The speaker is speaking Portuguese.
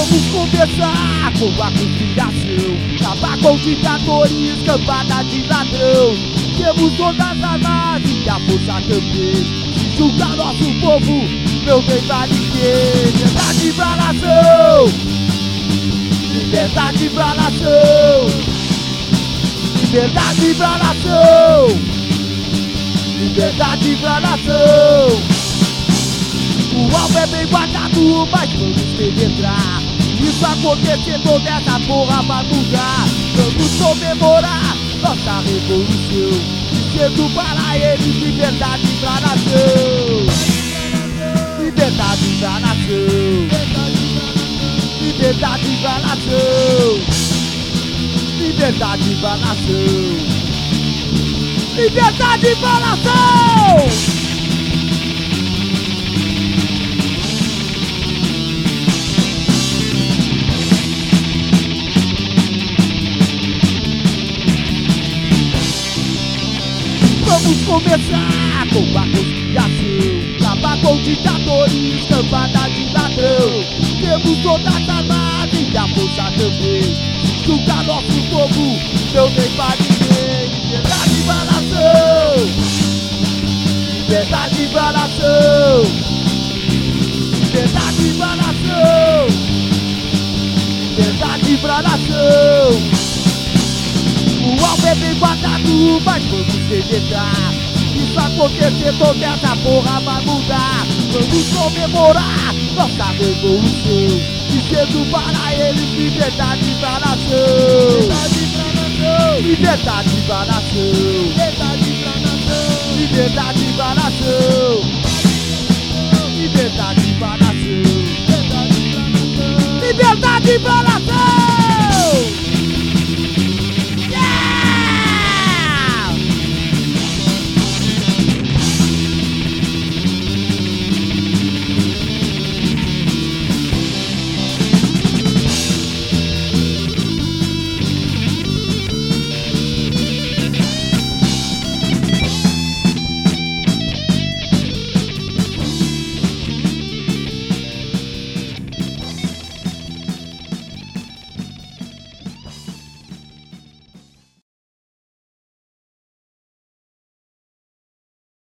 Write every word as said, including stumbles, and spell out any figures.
Vamos começar com a conspiração, acabar com ditadores, cambada de ladrão. Temos todas as armas e a força também. Se julgar nosso povo, não tem pra ninguém. Liberdade pra nação, liberdade pra nação, liberdade pra nação, liberdade pra nação. O alvo é bem guardado, mas vamos penetrar. Isso acontecer, toda essa porra vai mudar. Vamos comemorar nossa revolução, dizendo para eles liberdade pra nação. Liberdade pra nação, liberdade pra nação, liberdade pra nação, liberdade pra nação. Vamos começar com a conspiração, acabar com ditadores, cambada de ladrão. Temos todas as armas e a força também. Julgar nosso povo, não tem pra ninguém. Liberdade pra nação, liberdade pra nação, liberdade pra nação, liberdade pra nação. O alvo é bem guardado, mas vamos penetrar. Isso acontecer, toda essa porra vai mudar. Vamos comemorar nossa revolução, dizendo para eles liberdade pra nação. Liberdade pra nação, liberdade pra nação, liberdade pra nação, liberdade pra nação.